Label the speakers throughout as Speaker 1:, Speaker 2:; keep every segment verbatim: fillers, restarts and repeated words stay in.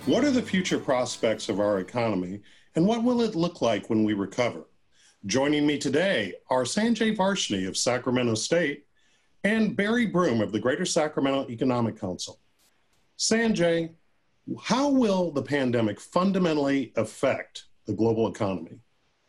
Speaker 1: What are the future prospects of our economy, and what will it look like when we recover? Joining me today are Sanjay Varshney of Sacramento State and Barry Broom of the Greater Sacramento Economic Council. Sanjay, how will the pandemic fundamentally affect the global economy?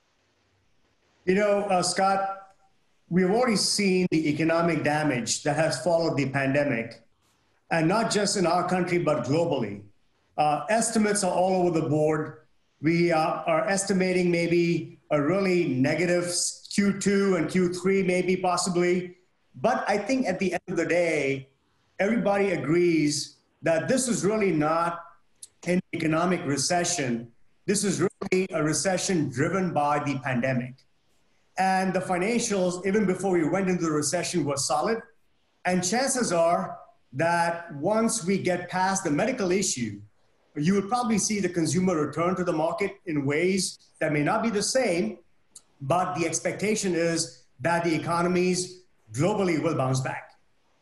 Speaker 2: You know, uh, Scott, we've already seen the economic damage that has followed the pandemic, and not just in our country, but globally. Uh, estimates are all over the board. We uh, are estimating maybe a really negative Q two and Q three, maybe possibly. But I think at the end of the day, everybody agrees that this is really not an economic recession. This is really a recession driven by the pandemic. And the financials, even before we went into the recession, were solid. And chances are that once we get past the medical issue, you would probably see the consumer return to the market in ways that may not be the same, but the expectation is that the economies globally will bounce back.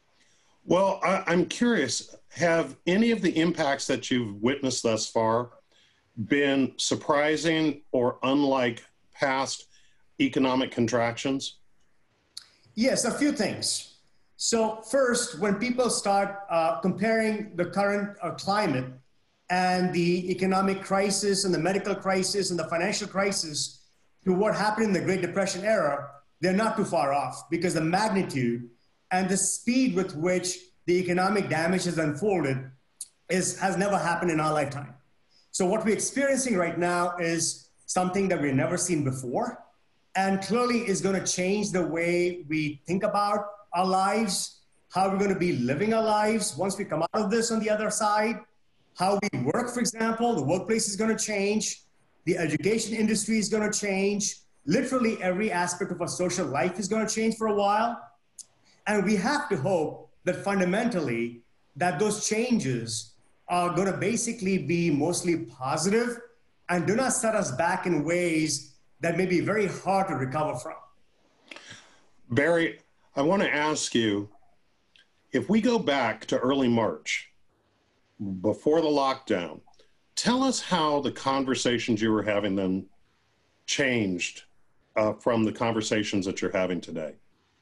Speaker 1: Well, I, I'm curious, have any of the impacts that you've witnessed thus far been surprising or unlike past economic contractions?
Speaker 2: Yes, a few things. So first, when people start uh, comparing the current uh, climate and the economic crisis and the medical crisis and the financial crisis to what happened in the Great Depression era, they're not too far off, because the magnitude and the speed with which the economic damage has unfolded is, has never happened in our lifetime. So what we're experiencing right now is something that we've never seen before, and clearly is going to change the way we think about our lives, how we're going to be living our lives once we come out of this on the other side. How we work, for example, the workplace is going to change. The education industry is going to change. Literally every aspect of our social life is going to change for a while. And we have to hope that fundamentally that those changes are going to basically be mostly positive and do not set us back in ways that may be very hard to recover from.
Speaker 1: Barry, I want to ask you, if we go back to early March, before the lockdown, tell us how the conversations you were having then changed uh, from the conversations that you're having today.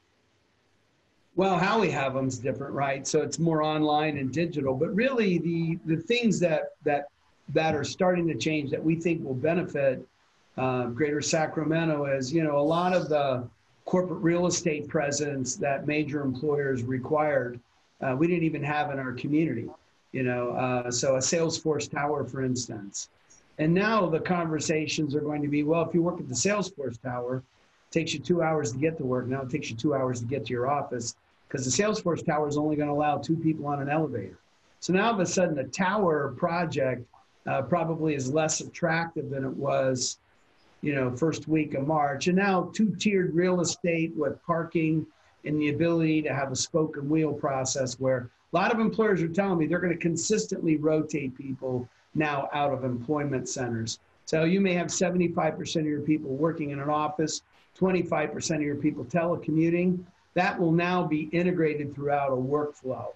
Speaker 3: Well, how we have them is different, right? So it's more online and digital, but really the, the things that, that, that are starting to change that we think will benefit uh, Greater Sacramento is, you know, a lot of the corporate real estate presence that major employers required, uh, we didn't even have in our community. You know, uh, so a Salesforce tower, for instance. And now the conversations are going to be, well, if you work at the Salesforce tower, it takes you two hours to get to work. Now it takes you two hours to get to your office because the Salesforce tower is only going to allow two people on an elevator. So now all of a sudden the tower project uh, probably is less attractive than it was, you know, first week of March. And now two-tiered real estate with parking and the ability to have a spoke and wheel process where a lot of employers are telling me they're going to consistently rotate people now out of employment centers. So you may have seventy-five percent of your people working in an office, twenty-five percent of your people telecommuting. That will now be integrated throughout a workflow.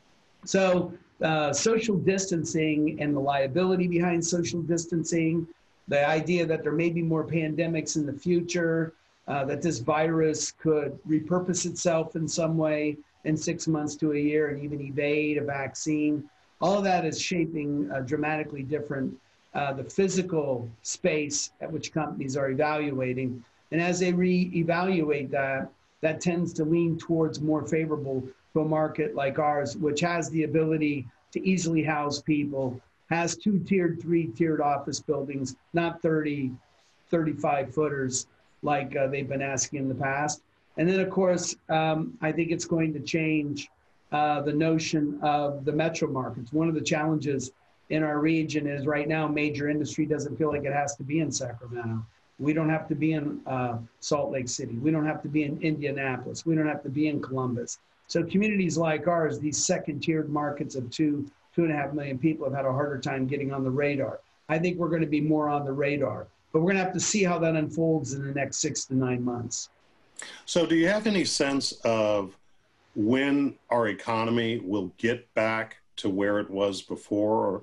Speaker 3: So uh, social distancing and the liability behind social distancing, the idea that there may be more pandemics in the future, uh, that this virus could repurpose itself in some way in six months to a year and even evade a vaccine. All of that is shaping uh, dramatically different uh, the physical space at which companies are evaluating. And as they re-evaluate that, that tends to lean towards more favorable to a market like ours, which has the ability to easily house people, has two-tiered, three-tiered office buildings, not thirty, thirty-five footers like uh, they've been asking in the past. And then, of course, um, I think it's going to change uh, the notion of the metro markets. One of the challenges in our region is right now major industry doesn't feel like it has to be in Sacramento. We don't have to be in uh, Salt Lake City. We don't have to be in Indianapolis. We don't have to be in Columbus. So communities like ours, these second-tiered markets of two, two and a half million people have had a harder time getting on the radar. I think we're going to be more on the radar, but we're going to have to see how that unfolds in the next six to nine months.
Speaker 1: So do you have any sense of when our economy will get back to where it was before, or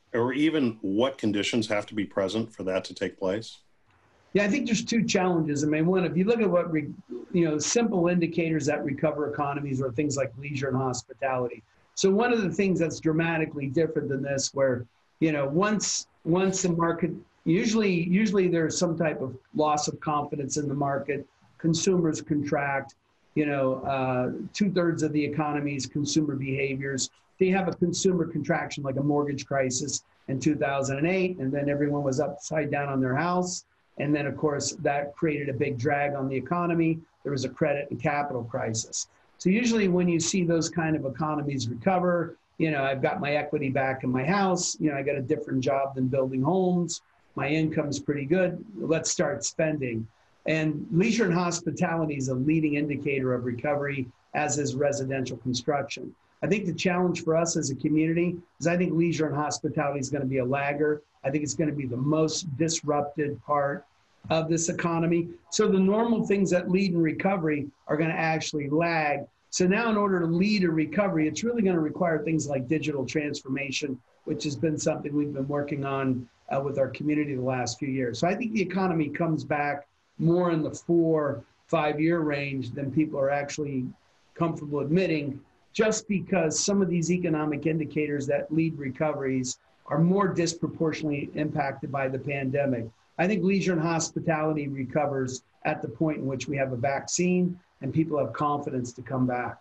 Speaker 1: or even what conditions have to be present for that to take place?
Speaker 3: Yeah, I think there's two challenges. I mean, one, if you look at what, re, you know, simple indicators that recover economies are things like leisure and hospitality. So one of the things that's dramatically different than this, where, you know, once once the market, usually usually there's some type of loss of confidence in the market, consumers contract, you know, uh, two thirds of the economy's consumer behaviors. They have a consumer contraction like a mortgage crisis in two thousand eight, and then everyone was upside down on their house. And then, of course, that created a big drag on the economy. There was a credit and capital crisis. So usually when you see those kind of economies recover, you know, I've got my equity back in my house, you know, I got a different job than building homes, my income's pretty good, let's start spending. And leisure and hospitality is a leading indicator of recovery, as is residential construction. I think the challenge for us as a community is I think leisure and hospitality is going to be a lagger. I think it's going to be the most disrupted part of this economy. So the normal things that lead in recovery are going to actually lag. So now in order to lead a recovery, it's really going to require things like digital transformation, which has been something we've been working on uh, with our community the last few years. So I think the economy comes back more in the four, five year range than people are actually comfortable admitting, just because some of these economic indicators that lead recoveries are more disproportionately impacted by the pandemic. I think leisure and hospitality recovers at the point in which we have a vaccine and people have confidence to come back.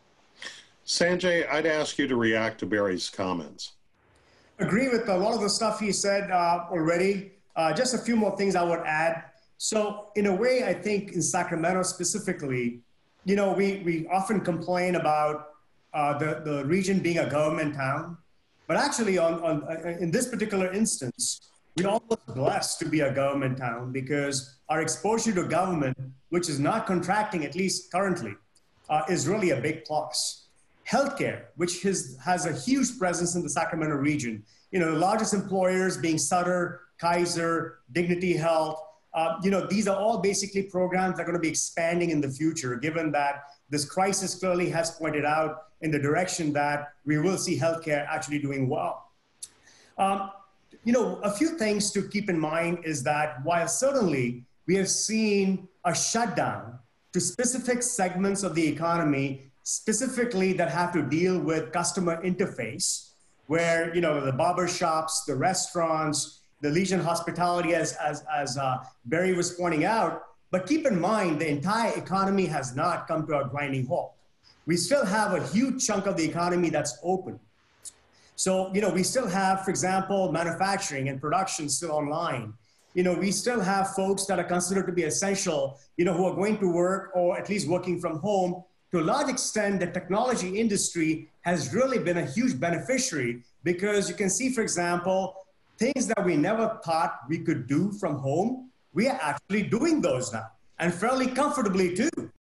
Speaker 1: Sanjay, I'd ask you to react to Barry's comments.
Speaker 2: Agree with a lot of the stuff he said uh, already. Uh, just a few more things I would add. So in a way, I think in Sacramento specifically, you know, we, we often complain about uh, the, the region being a government town. But actually, on, on, in this particular instance, we're almost blessed to be a government town because our exposure to government, which is not contracting, at least currently, uh, is really a big plus. Healthcare, which has, has a huge presence in the Sacramento region. You know, the largest employers being Sutter, Kaiser, Dignity Health. Uh, you know, these are all basically programs that are going to be expanding in the future, given that this crisis clearly has pointed out in the direction that we will see healthcare actually doing well. Um, you know, a few things to keep in mind is that while certainly we have seen a shutdown to specific segments of the economy, specifically that have to deal with customer interface, where, you know, the barber shops, the restaurants, the leisure and hospitality, as, as, as uh, Barry was pointing out. But keep in mind, the entire economy has not come to a grinding halt. We still have a huge chunk of the economy that's open. So, you know, we still have, for example, manufacturing and production still online. You know, we still have folks that are considered to be essential, you know, who are going to work or at least working from home. To a large extent, the technology industry has really been a huge beneficiary because you can see, for example, things that we never thought we could do from home, we are actually doing those now, and fairly comfortably too.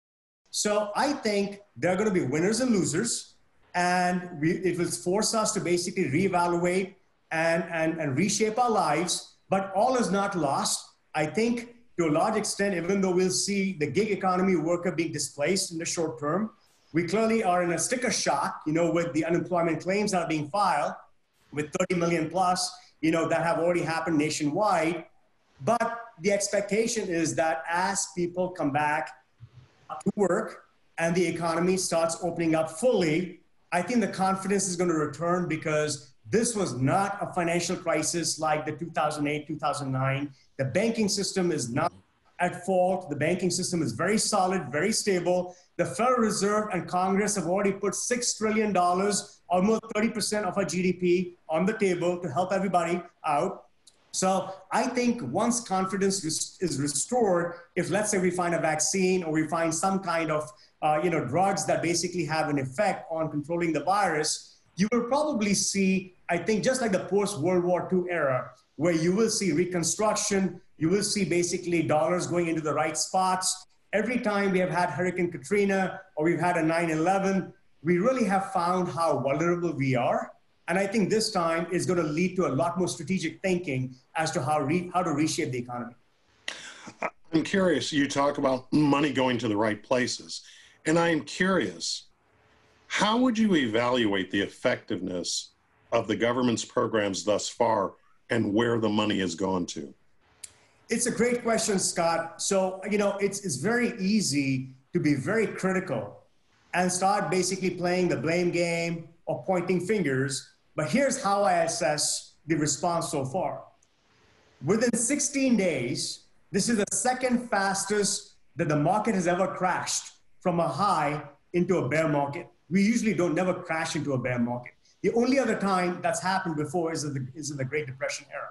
Speaker 2: So I think there are going to be winners and losers, and we, it will force us to basically reevaluate and, and, and reshape our lives, but all is not lost. I think to a large extent, even though we'll see the gig economy worker being displaced in the short term, we clearly are in a sticker shock, you know, with the unemployment claims that are being filed with thirty million plus, you know, that have already happened nationwide. But the expectation is that as people come back to work and the economy starts opening up fully, I think the confidence is going to return because this was not a financial crisis like the two thousand eight, two thousand nine. The banking system is not at fault. The banking system is very solid, very stable. The Federal Reserve and Congress have already put six trillion dollars, almost thirty percent of our G D P, on the table to help everybody out. So I think once confidence is restored, if let's say we find a vaccine or we find some kind of uh, you know, drugs that basically have an effect on controlling the virus, you will probably see, I think, just like the post-World War Two era, where you will see reconstruction, you will see basically dollars going into the right spots. Every time we have had Hurricane Katrina or we've had a nine eleven, we really have found how vulnerable we are. And I think this time is going to lead to a lot more strategic thinking as to how, re, how to reshape the economy.
Speaker 1: I'm curious, you talk about money going to the right places. And I'm curious, how would you evaluate the effectiveness of the government's programs thus far and where the money has gone to?
Speaker 2: It's a great question, Scott. So, you know, it's, it's very easy to be very critical and start basically playing the blame game or pointing fingers. But here's how I assess the response so far. Within sixteen days, this is the second fastest that the market has ever crashed from a high into a bear market. We usually don't never crash into a bear market. The only other time that's happened before is in the, is in the Great Depression era.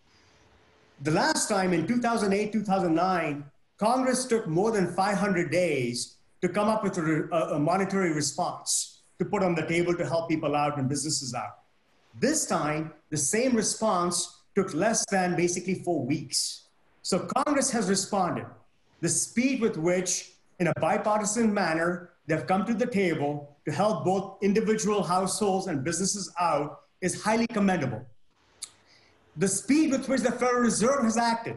Speaker 2: The last time in two thousand eight, two thousand nine, Congress took more than five hundred days to come up with a, a monetary response to put on the table to help people out and businesses out. This time, the same response took less than basically four weeks. So Congress has responded. The speed with which, in a bipartisan manner, they've come to the table to help both individual households and businesses out is highly commendable. The speed with which the Federal Reserve has acted,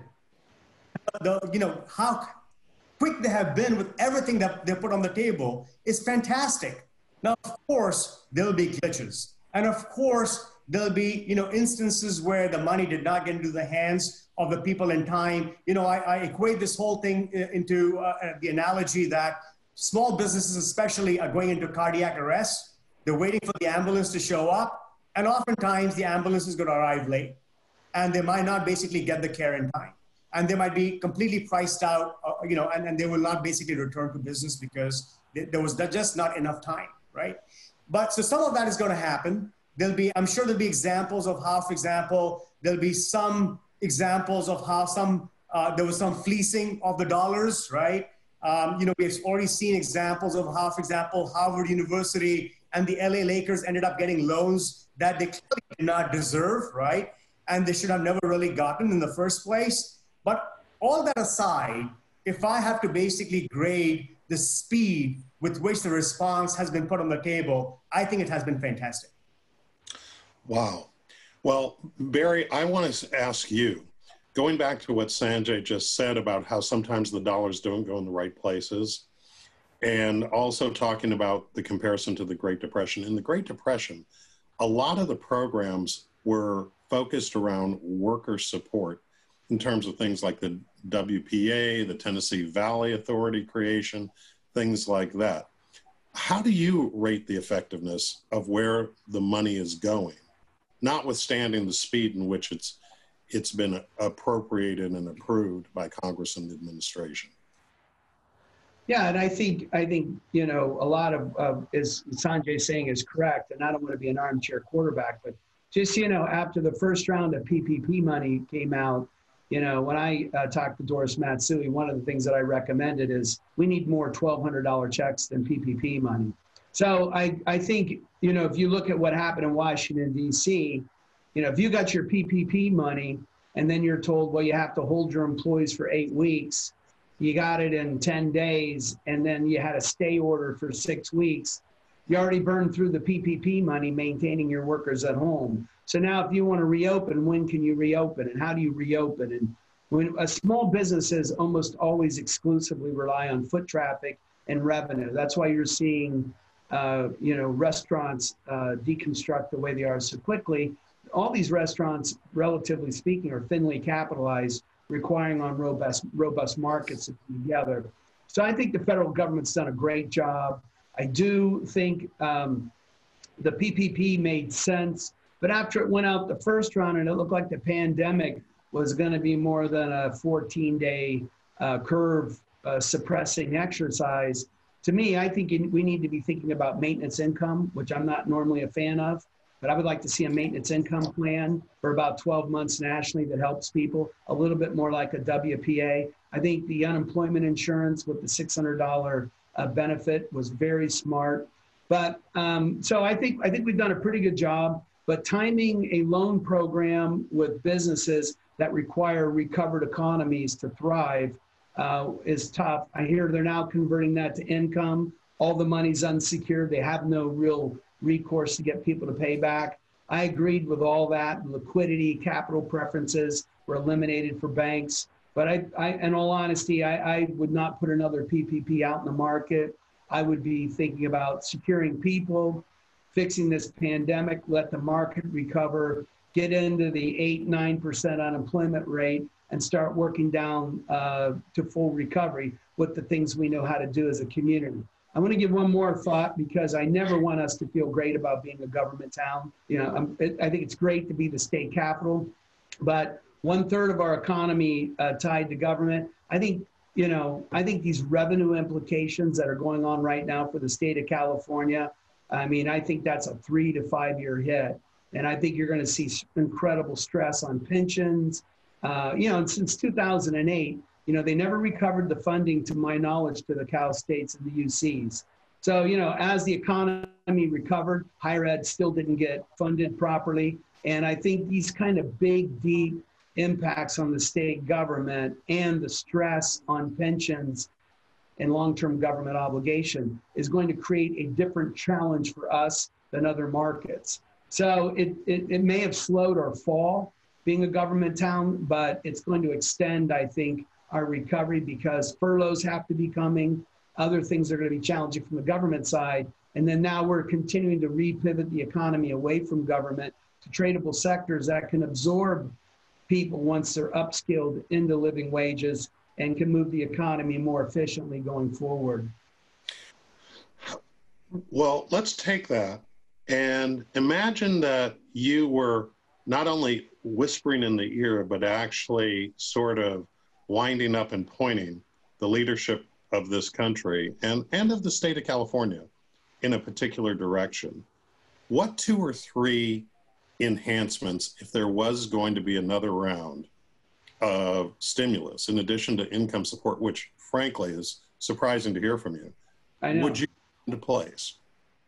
Speaker 2: the, you know, how quick they have been with everything that they put on the table is fantastic. Now, of course, there'll be glitches. And of course, there'll be, you know, instances where the money did not get into the hands of the people in time. You know, I, I equate this whole thing into uh, the analogy that small businesses especially are going into cardiac arrest. They're waiting for the ambulance to show up. And oftentimes the ambulance is going to arrive late. And they might not basically get the care in time. And they might be completely priced out, uh, you know, and, and they will not basically return to business because they, there was just not enough time, right? But so some of that is going to happen. There'll be, I'm sure there'll be examples of how, for example, there'll be some examples of how some, uh, there was some fleecing of the dollars, right? Um, you know, we've already seen examples of how, for example, Harvard University and the L A Lakers ended up getting loans that they clearly did not deserve, right? And they should have never really gotten in the first place. But all that aside, if I have to basically grade the speed with which the response has been put on the table, I think it has been fantastic.
Speaker 1: Wow. Well, Barry, I want to ask you, going back to what Sanjay just said about how sometimes the dollars don't go in the right places, and also talking about the comparison to the Great Depression. In the Great Depression, a lot of the programs were focused around worker support in terms of things like the W P A, the Tennessee Valley Authority creation, things like that. How do you rate the effectiveness of where the money is going, notwithstanding the speed in which it's it's been appropriated and approved by Congress and the administration?
Speaker 3: Yeah, and I think I think you know a lot of uh, as Sanjay is saying is correct, and I don't want to be an armchair quarterback, but just you know after the first round of P P P money came out, you know when I uh, talked to Doris Matsui, one of the things that I recommended is we need more twelve hundred dollar checks than P P P money. So I I think you know if you look at what happened in Washington D C, you know if you got your P P P money and then you're told, well, you have to hold your employees for eight weeks. You got it in ten days, and then you had a stay order for six weeks. You already burned through the P P P money maintaining your workers at home. So now if you want to reopen, when can you reopen, and how do you reopen? And when a small businesses almost always exclusively rely on foot traffic and revenue. That's why you're seeing, uh, you know, restaurants uh, deconstruct the way they are so quickly. All these restaurants, relatively speaking, are thinly capitalized, requiring on robust, robust markets together. So I think the federal government's done a great job. I do think um, the P P P made sense, but after it went out the first round and it looked like the pandemic was going to be more than a fourteen day uh, curve uh, suppressing exercise, to me, I think we need to be thinking about maintenance income, which I'm not normally a fan of. But I would like to see a maintenance income plan for about twelve months nationally that helps people a little bit more like a W P A. I think the unemployment insurance with the six hundred dollar uh, benefit was very smart. But um, so I think I think we've done a pretty good job. But timing a loan program with businesses that require recovered economies to thrive uh, is tough. I hear they're now converting that to income. All the money's unsecured. They have no real recourse to get people to pay back. I agreed with all that. Liquidity, capital preferences were eliminated for banks. But I, I in all honesty, I, I would not put another P P P out in the market. I would be thinking about securing people, fixing this pandemic, let the market recover, get into the eight, nine percent unemployment rate, and start working down uh, to full recovery with the things we know how to do as a community. I want to give one more thought, because I never want us to feel great about being a government town. You know, I'm, I think it's great to be the state capital, but one third of our economy uh, tied to government. I think, you know, I think these revenue implications that are going on right now for the state of California, I mean, I think that's a three to five year hit. And I think you're going to see incredible stress on pensions. Uh, you know, and since two thousand eight, you know, they never recovered the funding, to my knowledge, to the Cal States and the U Cs. So, you know, as the economy recovered, higher ed still didn't get funded properly. And I think these kind of big, deep impacts on the state government and the stress on pensions and long-term government obligation is going to create a different challenge for us than other markets. So it, it, it may have slowed our fall being a government town, but it's going to extend, I think, our recovery, because furloughs have to be coming. Other things are going to be challenging from the government side. And then now we're continuing to repivot the economy away from government to tradable sectors that can absorb people once they're upskilled into living wages and can move the economy more efficiently going forward.
Speaker 1: Well, let's take that and imagine that you were not only whispering in the ear, but actually sort of winding up and pointing the leadership of this country and, and of the state of California in a particular direction. What two or three enhancements, if there was going to be another round of stimulus, in addition to income support, which frankly is surprising to hear from you,
Speaker 3: I know.
Speaker 1: would you put into place?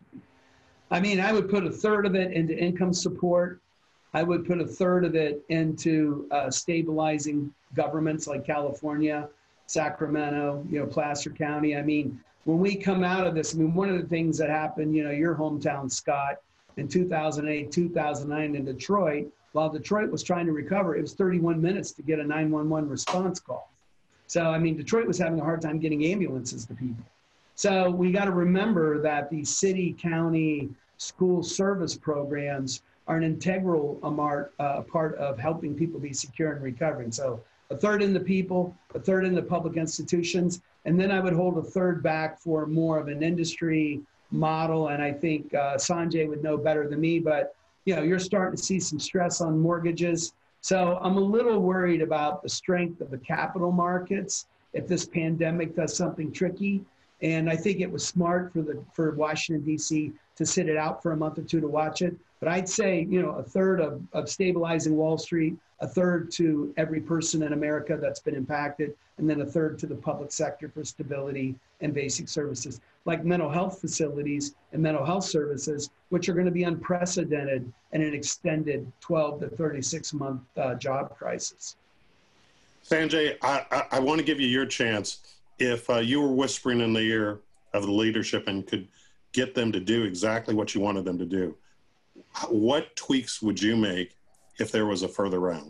Speaker 3: I mean, I would put a third of it into income support. I would put a third of it into uh, stabilizing governments like California, Sacramento, you know, Placer County. I mean, when we come out of this, I mean, one of the things that happened, you know, your hometown, Scott, in two thousand eight, two thousand nine in Detroit, while Detroit was trying to recover, it was thirty-one minutes to get a nine one one response call. So, I mean, Detroit was having a hard time getting ambulances to people. So we got to remember that the city, county, school service programs are an integral amart, uh, part of helping people be secure and recovering. So a third in the people, a third in the public institutions, and then I would hold a third back for more of an industry model. And I think uh, Sanjay would know better than me, but you know, you're starting to see some stress on mortgages. So I'm a little worried about the strength of the capital markets if this pandemic does something tricky. And I think it was smart for the for Washington, D C to sit it out for a month or two to watch it. But I'd say, you know, a third of, of stabilizing Wall Street, a third to every person in America that's been impacted, and then a third to the public sector for stability and basic services, like mental health facilities and mental health services, which are going to be unprecedented in an extended twelve to thirty-six month uh, job crisis.
Speaker 1: Sanjay, I, I, I want to give you your chance. If uh, you were whispering in the ear of the leadership and could get them to do exactly what you wanted them to do, what tweaks would you make if there was a further round?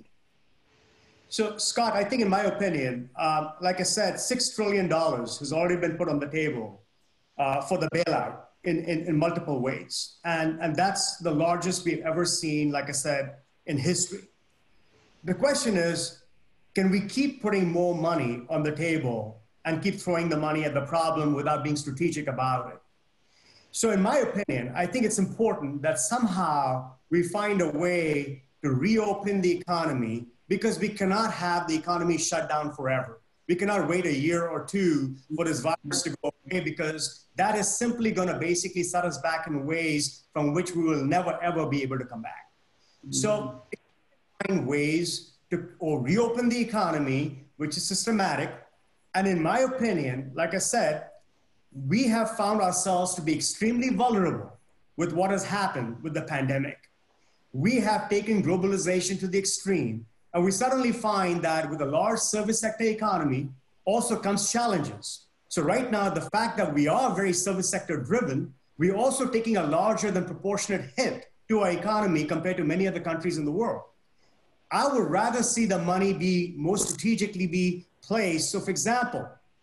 Speaker 2: So, Scott, I think in my opinion, um, like I said, six trillion dollars has already been put on the table uh, for the bailout in, in, in multiple ways. And, and that's the largest we've ever seen, like I said, in history. The question is, can we keep putting more money on the table and keep throwing the money at the problem without being strategic about it? So in my opinion, I think it's important that somehow we find a way to reopen the economy, because we cannot have the economy shut down forever. We cannot wait a year or two for this virus to go away, because that is simply going to basically set us back in ways from which we will never, ever be able to come back. Mm-hmm. So find ways to or reopen the economy, which is systematic. And in my opinion, like I said, we have found ourselves to be extremely vulnerable with what has happened with the pandemic. We have taken globalization to the extreme, and we suddenly find that with a large service sector economy also comes challenges. So right now, the fact that we are very service sector driven, we're also taking a larger than proportionate hit to our economy compared to many other countries in the world. I would rather see the money be more strategically be placed. So for example,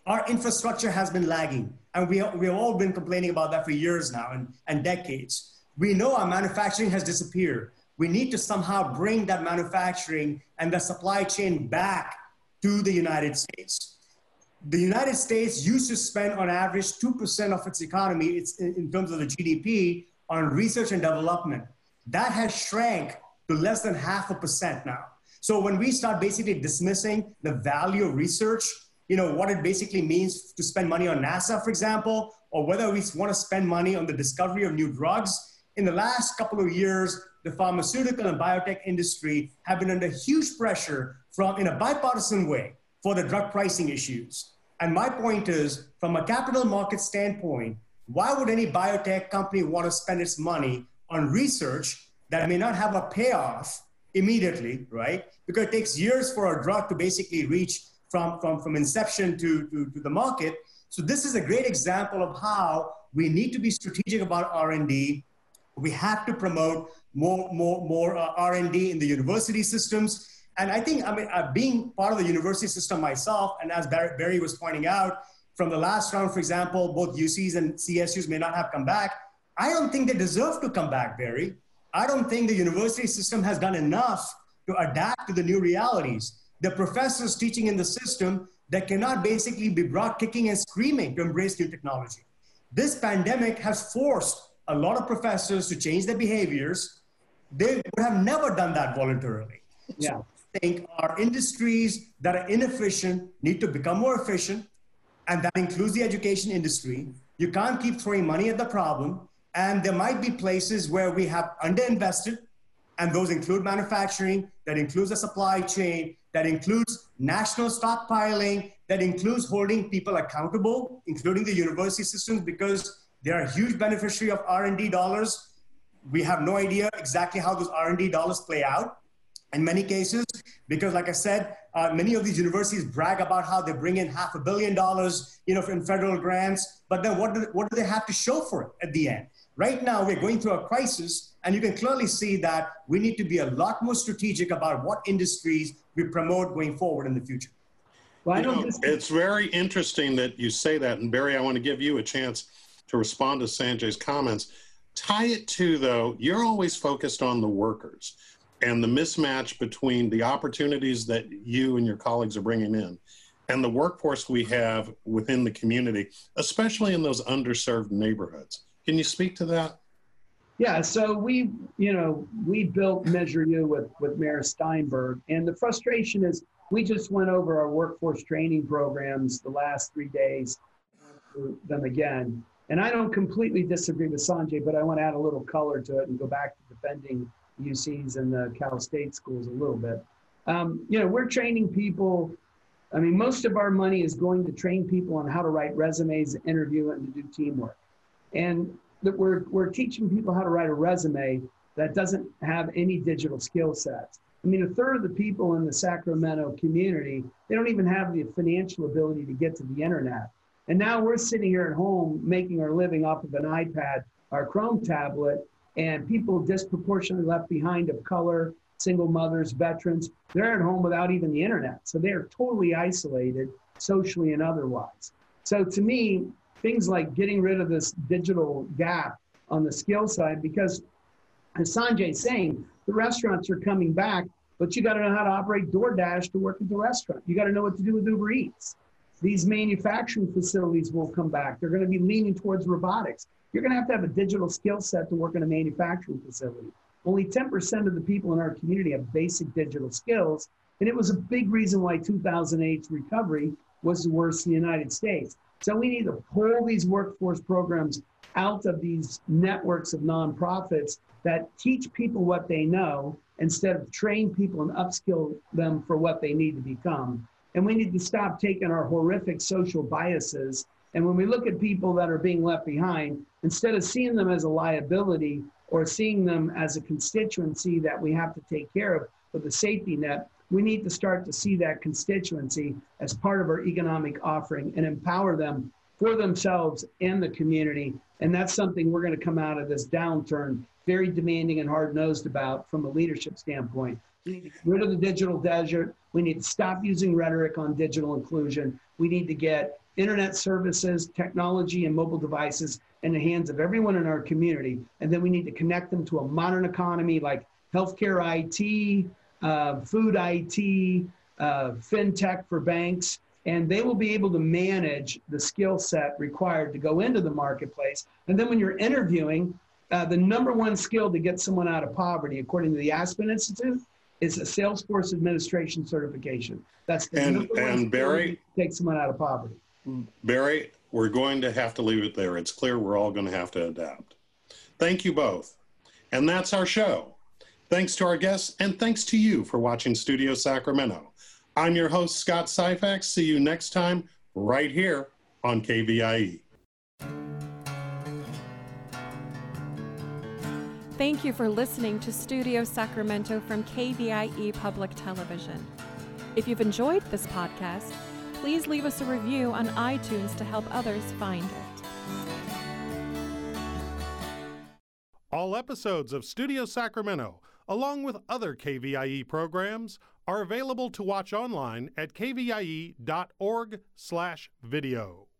Speaker 2: our infrastructure has been lagging. And we, we have all been complaining about that for years now and, and decades. We know our manufacturing has disappeared. We need to somehow bring that manufacturing and the supply chain back to the United States. The United States used to spend on average two percent of its economy it's in, in terms of the G D P on research and development. That has shrank to less than half a percent now. So when we start basically dismissing the value of research, you know, what it basically means to spend money on NASA, for example, or whether we want to spend money on the discovery of new drugs, in the last couple of years, the pharmaceutical and biotech industry have been under huge pressure from, in a bipartisan way, for the drug pricing issues. And my point is, from a capital market standpoint, why would any biotech company want to spend its money on research that may not have a payoff immediately, right? Because it takes years for a drug to basically reach from, from, from inception to, to, to the market. So this is a great example of how we need to be strategic about R and D. We have to promote more, more, more uh, R and D in the university systems. And I think, I mean, uh, being part of the university system myself, and as Barry, Barry was pointing out, from the last round, for example, both U Cs and C S Us may not have come back. I don't think they deserve to come back, Barry. I don't think the university system has done enough to adapt to the new realities. The professors teaching in the system that cannot basically be brought kicking and screaming to embrace new technology. This pandemic has forced a lot of professors to change their behaviors. They would have never done that voluntarily.
Speaker 3: Yeah.
Speaker 2: So I think our industries that are inefficient need to become more efficient, and that includes the education industry. You can't keep throwing money at the problem, and there might be places where we have underinvested, and those include manufacturing, that includes the supply chain, that includes national stockpiling, that includes holding people accountable, including the university systems, because they are a huge beneficiary of R and D dollars. We have no idea exactly how those R and D dollars play out in many cases, because like I said, uh, many of these universities brag about how they bring in half a billion dollars, you know, in federal grants, but then what do, what do they have to show for it at the end? Right now, we're going through a crisis, and you can clearly see that we need to be a lot more strategic about what industries we promote going forward in the future.
Speaker 3: Well, I
Speaker 1: You
Speaker 3: don't
Speaker 1: know,
Speaker 3: just...
Speaker 1: it's very interesting that you say that. And Barry, I want to give you a chance to respond to Sanjay's comments. Tie it to, though, you're always focused on the workers and the mismatch between the opportunities that you and your colleagues are bringing in and the workforce we have within the community, especially in those underserved neighborhoods. Can you speak to that?
Speaker 3: Yeah, so we, you know, we built Measure U with, with Mayor Steinberg, and the frustration is we just went over our workforce training programs the last three days, through them again. And I don't completely disagree with Sanjay, but I want to add a little color to it and go back to defending U Cs and the Cal State schools a little bit. Um, you know, we're training people. I mean, most of our money is going to train people on how to write resumes, interview, and to do teamwork. And that we're, we're teaching people how to write a resume that doesn't have any digital skill sets. I mean, a third of the people in the Sacramento community, they don't even have the financial ability to get to the internet. And now we're sitting here at home making our living off of an iPad, our Chrome tablet, and people disproportionately left behind of color, single mothers, veterans, they're at home without even the internet. So they're totally isolated socially and otherwise. So to me, things like getting rid of this digital gap on the skill side, because as Sanjay's saying, the restaurants are coming back, but you got to know how to operate DoorDash to work at the restaurant. You got to know what to do with Uber Eats. These manufacturing facilities will come back. They're going to be leaning towards robotics. You're going to have to have a digital skill set to work in a manufacturing facility. Only ten percent of the people in our community have basic digital skills. And it was a big reason why two thousand eight's recovery was the worst in the United States. So we need to pull these workforce programs out of these networks of nonprofits that teach people what they know instead of train people and upskill them for what they need to become. And we need to stop taking our horrific social biases. And when we look at people that are being left behind, instead of seeing them as a liability or seeing them as a constituency that we have to take care of with a safety net, we need to start to see that constituency as part of our economic offering and empower them for themselves and the community. And that's something we're going to come out of this downturn very demanding and hard-nosed about from a leadership standpoint. We need to get rid of the digital desert. We need to stop using rhetoric on digital inclusion. We need to get internet services, technology, and mobile devices in the hands of everyone in our community. And then we need to connect them to a modern economy like healthcare I T, uh, food I T, uh, fintech for banks, and they will be able to manage the skill set required to go into the marketplace. And then when you're interviewing, uh, the number one skill to get someone out of poverty, according to the Aspen Institute, is a Salesforce administration certification. That's the
Speaker 1: and,
Speaker 3: number one
Speaker 1: and
Speaker 3: skill
Speaker 1: Barry,
Speaker 3: to take someone out of poverty.
Speaker 1: Barry, we're going to have to leave it there. It's clear we're all going to have to adapt. Thank you both. And that's our show. Thanks to our guests, and thanks to you for watching Studio Sacramento. I'm your host, Scott Syphax. See you next time right here on K V I E.
Speaker 4: Thank you for listening to Studio Sacramento from K V I E Public Television. If you've enjoyed this podcast, please leave us a review on iTunes to help others find it.
Speaker 1: All episodes of Studio Sacramento, along with other K V I E programs, are available to watch online at kvie dot org slash video.